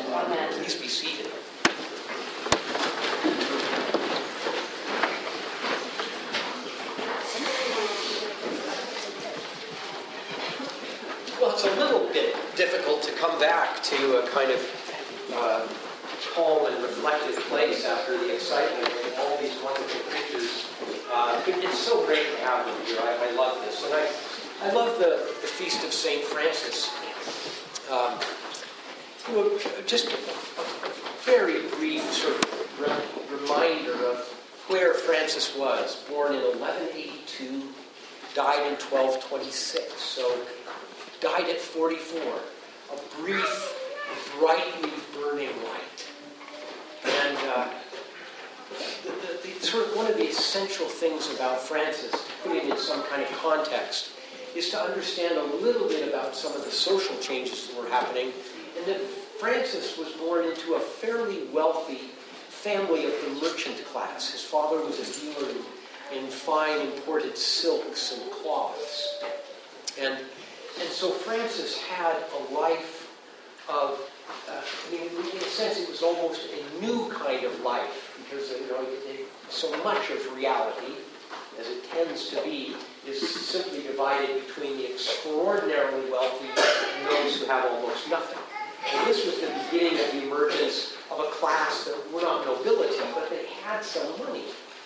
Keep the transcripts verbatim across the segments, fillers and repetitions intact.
Amen. Please be seated. Well, it's a little bit difficult to come back to a kind of uh, calm and reflective place after the excitement of all these wonderful pictures. Uh, it, it's so great to have them here. I, I love this. And I, I love the, the Feast of Saint Francis. Um, you know, just a, a very brief sort of re- reminder of where Francis was. Born in eleven eighty-two, died in twelve twenty-six. So, died at forty-four. A brief, brightly burning light. And uh, the, the, the, sort of one of the essential things about Francis, to put it in some kind of context, is to understand a little bit about some of the social changes that were happening, and that Francis was born into a fairly wealthy family of the merchant class. His father was a dealer in, in fine imported silks and cloths. And, and so Francis had a life of, uh, I mean, in a sense, it was almost a new kind of life, because you know, it, it, so much of reality, as it tends to be, is simply divided between the extraordinarily wealthy and those who have almost nothing. And this was the beginning of the emergence of a class that were not nobility, but they had some money.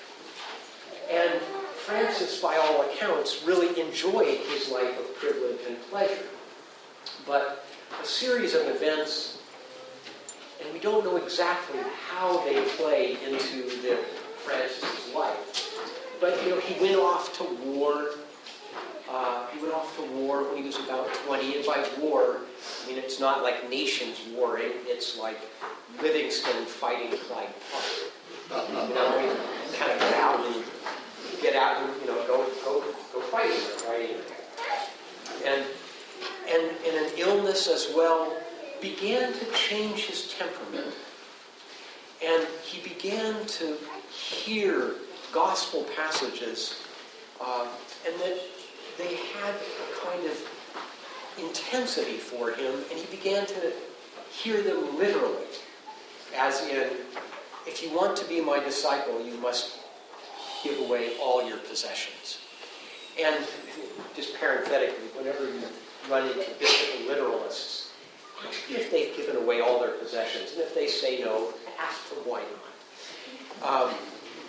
And Francis, by all accounts, really enjoyed his life of privilege and pleasure. But a series of events, and we don't know exactly how they play into the Francis's life. But, you know, he went off to war. Uh, he went off to war when he was about twenty. And by war, I mean, it's not like nations warring. It's like Livingston fighting Clyde Park. You know, kind of get out and get out and, you know, go go go fighting, right? And and and an illness as well began to change his temperament. And he began to hear gospel passages, uh, and that they had a kind of intensity for him, and he began to hear them literally, as in, if you want to be my disciple, you must give away all your possessions. And just parenthetically, whenever you run into biblical literalists, if they've given away all their possessions, and if they say no, ask for why not. Um,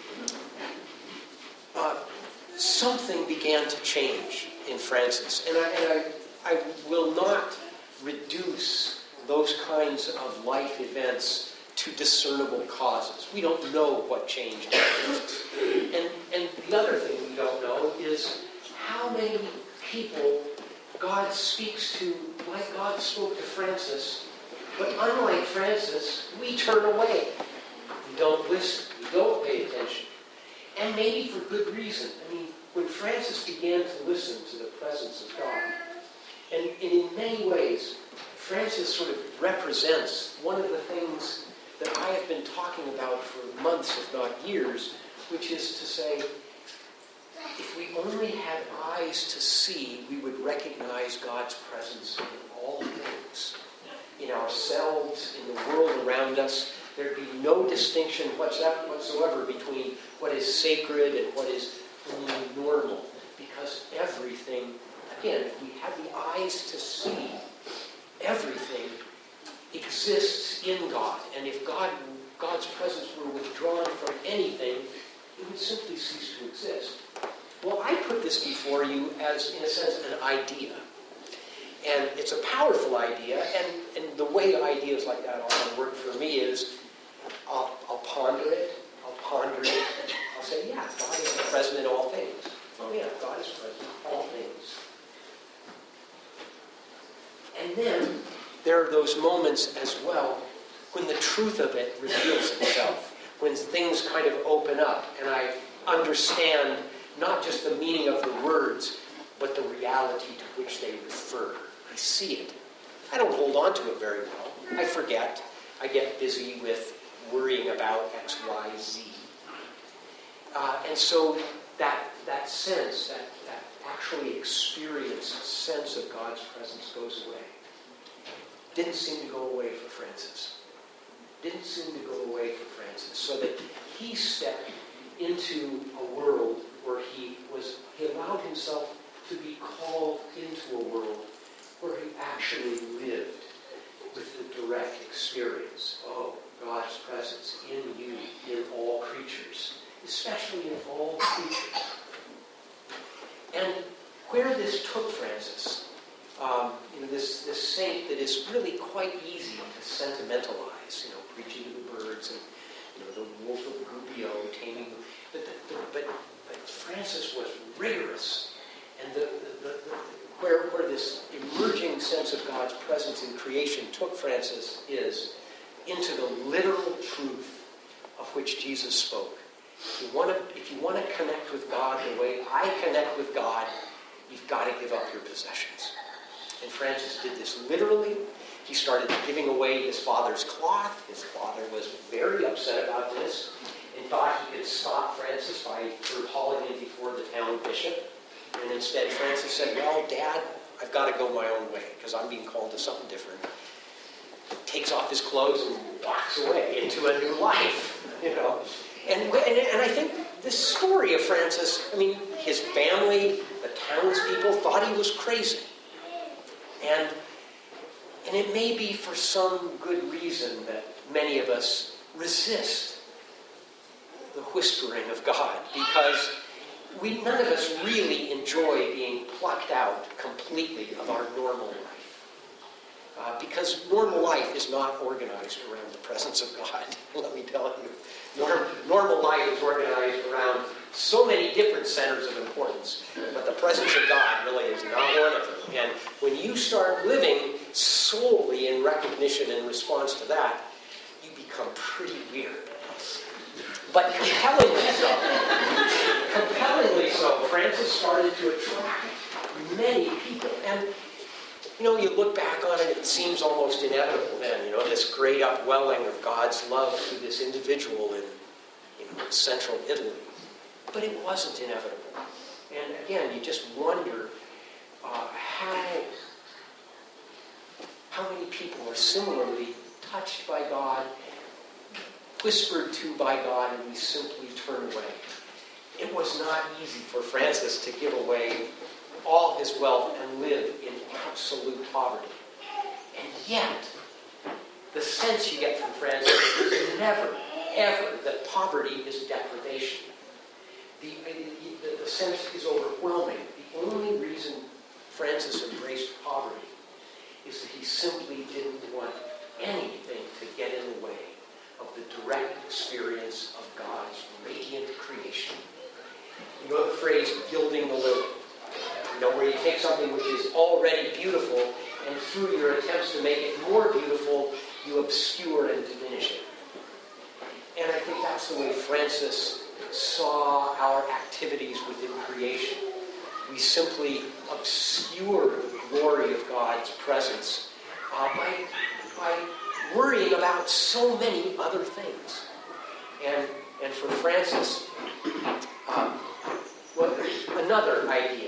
Uh, something began to change in Francis. And, I, and I, I will not reduce those kinds of life events to discernible causes. We don't know what changed in Francis. And, and the other thing we don't know is how many people God speaks to like God spoke to Francis. But unlike Francis, we turn away. We don't listen. We don't pay attention. And maybe for good reason. I mean, when Francis began to listen to the presence of God, and, and in many ways, Francis sort of represents one of the things that I have been talking about for months, if not years, which is to say, if we only had eyes to see, we would recognize God's presence in all things. In ourselves, in the world around us. There'd be no distinction whatsoever between what is sacred and what is normal. Because everything, again, if we had the eyes to see, everything exists in God. And if God, God's presence were withdrawn from anything, it would simply cease to exist. Well, I put this before you as, in a sense, an idea. And it's a powerful idea, and, and the way ideas like that often work for me is I'll, I'll ponder it, I'll ponder it, I'll say, yeah, God is present in all things. Oh yeah, God is present in all things. And then there are those moments as well when the truth of it reveals itself, when things kind of open up, and I understand not just the meaning of the words, but the reality to which they refer. I see it. I don't hold on to it very well. I forget. I get busy with worrying about X, Y, Z. Uh, and so that that sense, that, that actually experienced sense of God's presence goes away. Didn't seem to go away for Francis. soon to go away for Francis, so that he stepped into a world where he was, he allowed himself to be called into a world where he actually lived with the direct experience of God's presence in you, in all creatures, especially in all creatures. And where this took Francis, um, you know, this, this saint that is really quite easy to sentimentalize, you know, preaching to the birds and, you know, the wolf of Gubbio, taming the, but, the, but, but Francis was rigorous, and the, the, the, the where, where this emerging sense of God's presence in creation took Francis is into the literal truth of which Jesus spoke. If you want to, if you want to connect with God the way I connect with God, you've got to give up your possessions. And Francis did this literally. He started giving away his father's cloth. His father was very upset about this and thought he could stop Francis by hauling him before the town bishop. And instead, Francis said, well, Dad, I've got to go my own way because I'm being called to something different. Takes off his clothes and walks away into a new life, you know. And, and, and I think this story of Francis, I mean, his family, the townspeople thought he was crazy. And, and it may be for some good reason that many of us resist the whispering of God, because we, none of us really enjoy being plucked out completely of our normal life. Uh, because normal life is not organized around the presence of God, let me tell you. Norm, normal life is organized around so many different centers of importance, but the presence of God really is not one of them. And when you start living solely in recognition and response to that, you become pretty weird. But compellingly so, compellingly so, Francis started to attract many people. And, you know, you look back on it, it seems almost inevitable then, you know, this great upwelling of God's love to this individual in, you know, central Italy. But it wasn't inevitable. And again, you just wonder uh, how, how many people are similarly touched by God, whispered to by God, and we simply turn away. It was not easy for Francis to give away all his wealth and live in absolute poverty. And yet, the sense you get from Francis is never, ever that poverty is deprivation. The, the, the sense is overwhelming. The only reason Francis embraced poverty is that he simply didn't want anything to get in the way of the direct experience of God's radiant creation. You know the phrase, gilding the lily? You know, where you take something which is already beautiful, and through your attempts to make it more beautiful, you obscure and diminish it. And I think that's the way Francis saw our activities within creation. We simply obscure the glory of God's presence uh, by, by worrying about so many other things. And, and for Francis, um, well, another idea,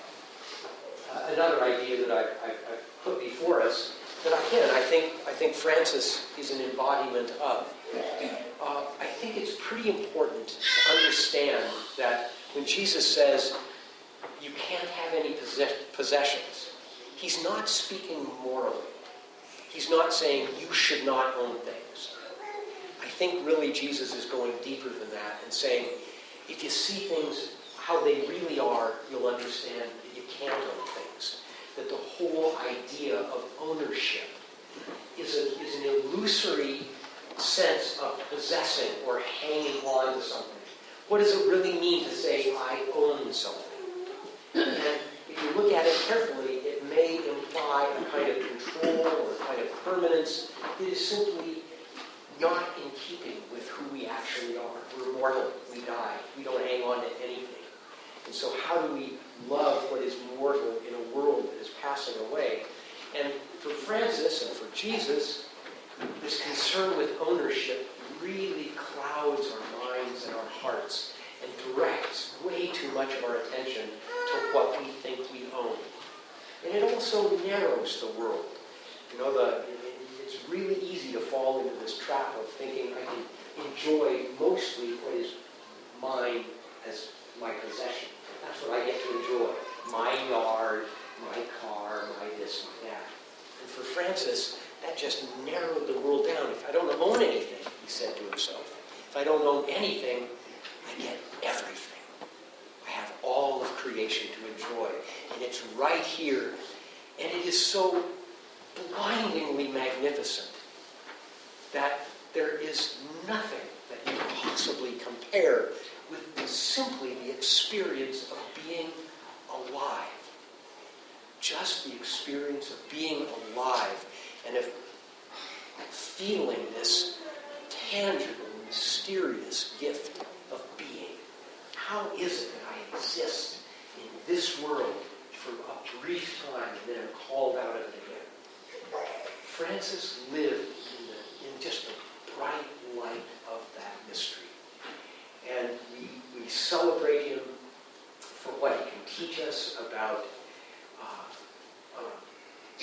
uh, another idea that I've, I've, I've put before us, that again, I think, I think Francis is an embodiment of. Uh, I think it's pretty important to understand that when Jesus says, you can't have any possess- possessions, he's not speaking morally. He's not saying you should not own things. I think really Jesus is going deeper than that and saying, if you see things how they really are, you'll understand that you can't own things. That the whole idea of ownership is, a, is an illusory sense of possessing or hanging on to something. What does it really mean to say, I own something? And if you look at it carefully, it may imply a kind of control or a kind of permanence that is simply not in keeping with who we actually are. We're mortal. We die. We don't hang on to anything. And so how do we love what is mortal in a world that is passing away? And for Francis and for Jesus, this concern with ownership really clouds our minds and our hearts and directs way too much of our attention to what we think we own. And it also narrows the world. You know, the, it's really easy to fall into this trap of thinking I can enjoy mostly what is mine as my possession. That's what I get to enjoy. My yard, my car, my this, my that. And for Francis, that just narrowed the world down. If I don't own anything, he said to himself, if I don't own anything, I get everything. I have all of creation to enjoy. And it's right here. And it is so blindingly magnificent that there is nothing that can possibly compare with simply the experience of being alive. Just the experience of being alive and of feeling this tangible, mysterious gift of being. How is it that I exist in this world for a brief time and then am called out of it again? Francis lived in, the, in just the bright light of that mystery. And we, we celebrate him for what he can teach us about uh, uh,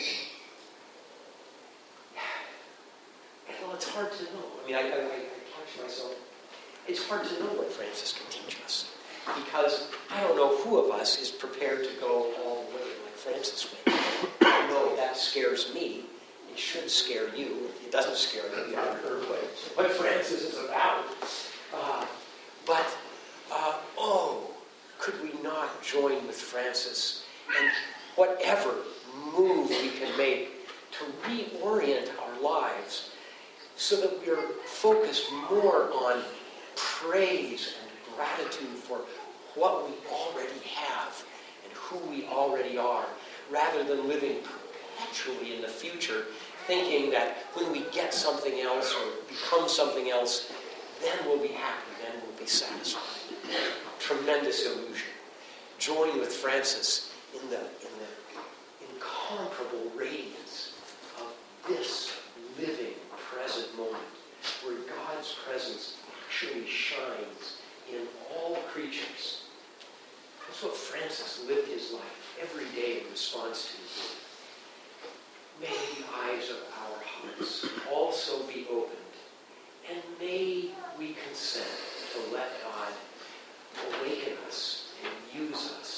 well, it's hard to know. I mean, I, I, I catch myself. It's hard to know what Francis can teach us. Because I don't know who of us is prepared to go all the way like Francis went. I know that scares me. It should scare you. If it doesn't scare you, you haven't heard what, what Francis is about. Uh, but, uh, oh, could we not join with Francis and whatever move we can make to reorient our lives so that we are focused more on praise and gratitude for what we already have and who we already are, rather than living perpetually in the future, thinking that when we get something else or become something else, then we'll be happy, then we'll be satisfied. Tremendous illusion. Join with Francis in the, in the incomparable radiance of this living present moment, where God's presence actually shines in all creatures. That's what Francis lived his life every day in response to. May the eyes of our hearts also be opened, and may we consent to let God awaken us and use us